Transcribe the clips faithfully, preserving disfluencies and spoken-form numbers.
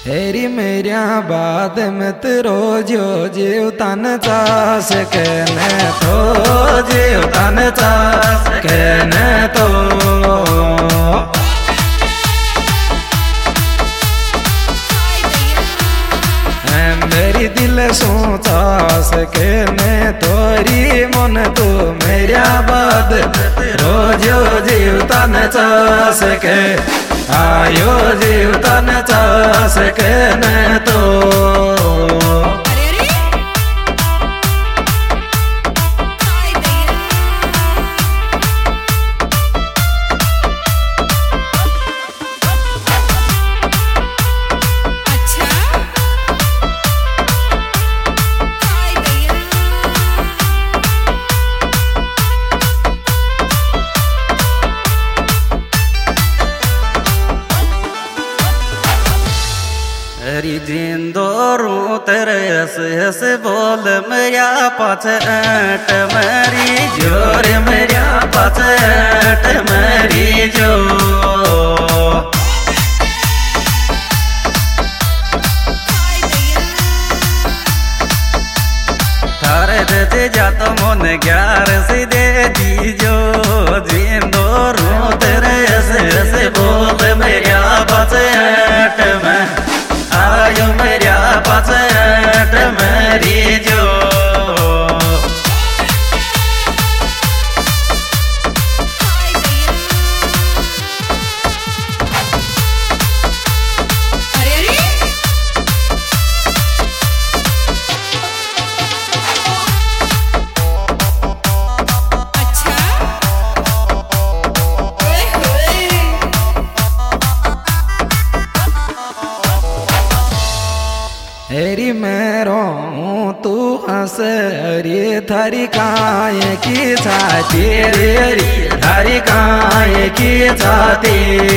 हेरी मेरिया बाद में तेरो जो जीव तन चास कहने तो जीव तन चास कहने तो मेरी दिल सोचास कहने तोरी मन तू मेरिया बाद रोज जीव तन चास के आयो जीव तन चास कहने तो तेरी जिंदोरू तेरे ऐसे ऐसे बोल मेरा पचट मेरी जोर मेरा पचट मेरी जो थारे दे जा तो मन ग्यार से दे दी जो जिंदोरू तेरे ऐसे ऐसे बोल मेरा पचट में आयो मेरा पचट मेरी जो हेरी मैं रोऊं तू हंस रे थारी काये की छाती रे रे थारी काये की छाती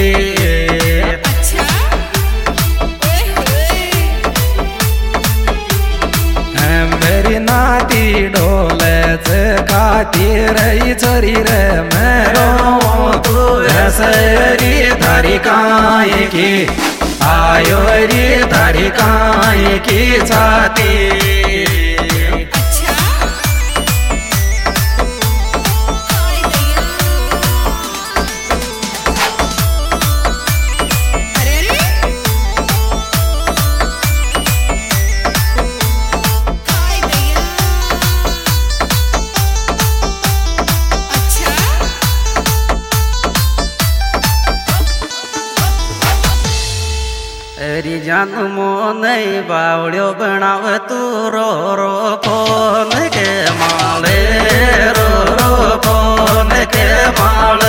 मेरी नाती डोले से खाती रही छोरी रे मैं रोऊं तू हंस रे थारी काये की आयो रे थारी काये की छाती तेरी जन्मो नहीं बावड़ियो बनाव तू रो रो फोन के माले रो रो फोन के माले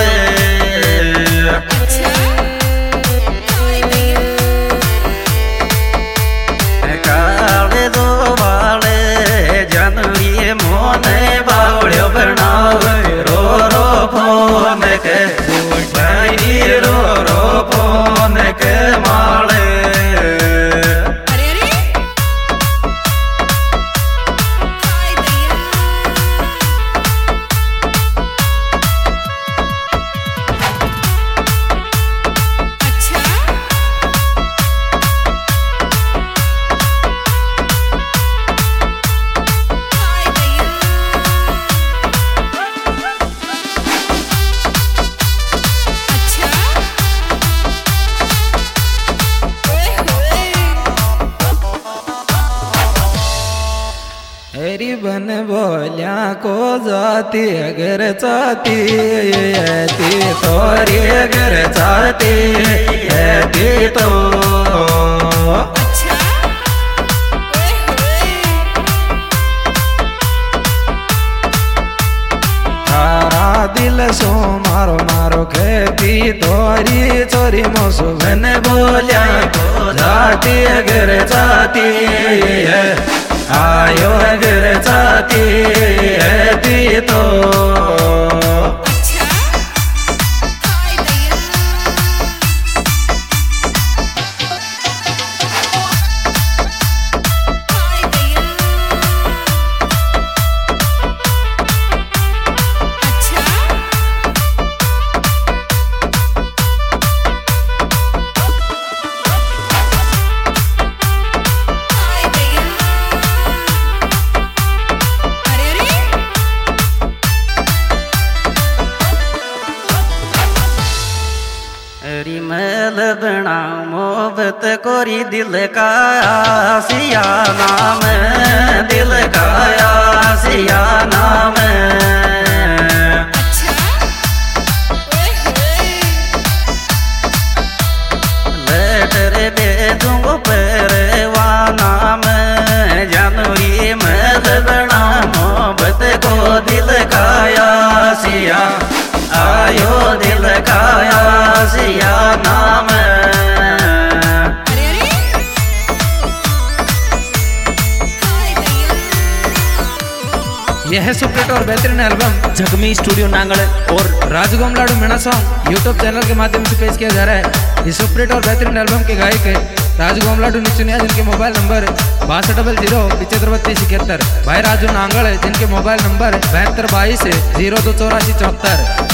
काले दो वाले जनलिए मोने बावड़ियो बनाव रो रो फोन के रो रो फोन के माले हेरी बन बोलिया को जाती अगर चाहती थी तोरी अगर चाहती थी तो थारा दिल सो मारो मारो खेती तोरी चोरी मोसो बन बोलिया को जाती अगर चाहती है आयो अगर चाहती है तो मोहब्बत कोरी दिल का आसिया नाम, दिल का आसिया नाम। लेटर भेजूंगो परवाना में, जानवी में बना मोहब्बत को दिल का आसिया, आयो दिल का आसिया नाम। यह है सुपरहिट और बेहतरीन एल्बम जगमी स्टूडियो नांगल और Rajgomladu Meena song YouTube channel के माध्यम से पेश किया जा रहा है। इस सुपरहिट और बेहतरीन एल्बम के गायक है राजगोमलाडू निचुनिया, जिनके मोबाइल नंबर बासठ डबल जीरो पिछहत्तर बत्तीस इकहत्तर। भाई राजू नांगल है, जिनके मोबाइल नंबर बहत्तर बाईस जीरो दो चौरासी चौहत्तर।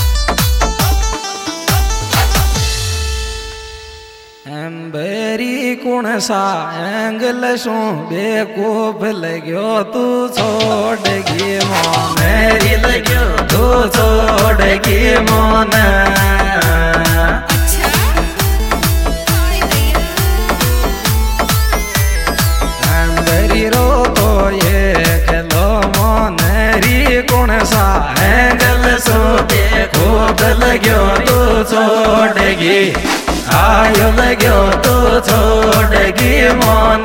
बेरी कुण सा एंगल सो बेकूफ लगो तू छोड़गी मोन, मेरी लगो तू छोड़गी मोन। बेरी रो तो ये खेलो मोन री कुण सा एंगल सो बेकूफ लगो तू छोड़गी, आयो लगो तो छोड़गी मोन।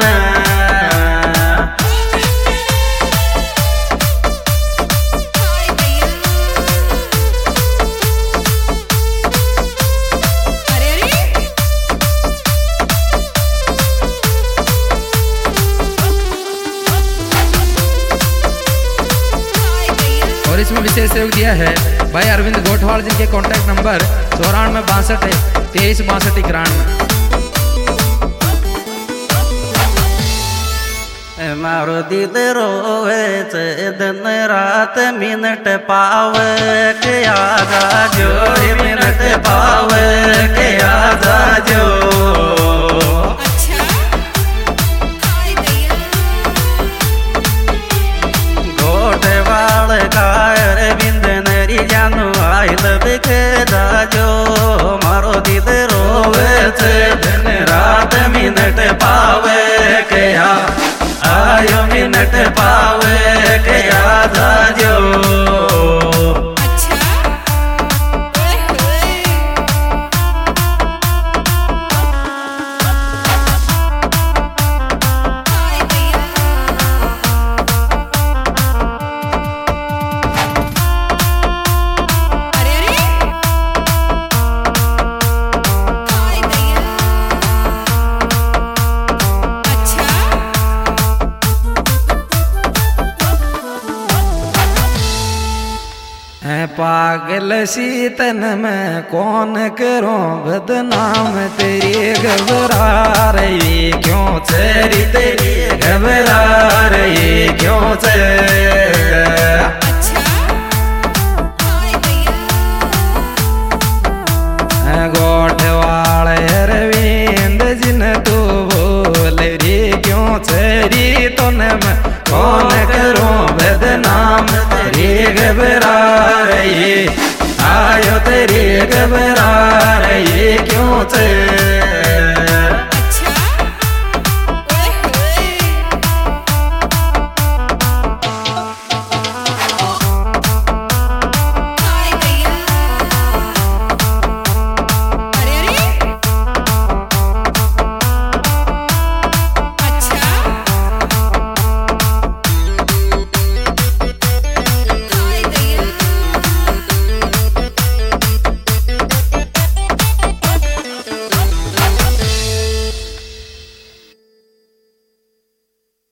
और इसमें विशेष सहयोग दिया है भाई अरविंद गोठवाल, जिनके कॉन्टैक्ट नंबर चौरानवे बासठ तेईस बासठ इक्यानवे। मारो दिल रोवे दिन रात मिनट पावे के आजा जो, मिनट पावे के आजा जो। गोठवाल का अरविंद नरी जानू आई लव के दाजो, मारो दिल रोवे दिन रात मिनट पावे के आयो, मिनट पावे के आजा जो। पागल सी तन में कौन करूं बदनाम, तेरी घबरा रही क्यों तेरी तेरी घबरा रही क्यों से। गोठवाल अरविंद जिन तू बोल री क्यों तेरी तन में कौन करूं बदनाम, तेरी घबरा रही आयो तेरी घबरा रही क्यों से।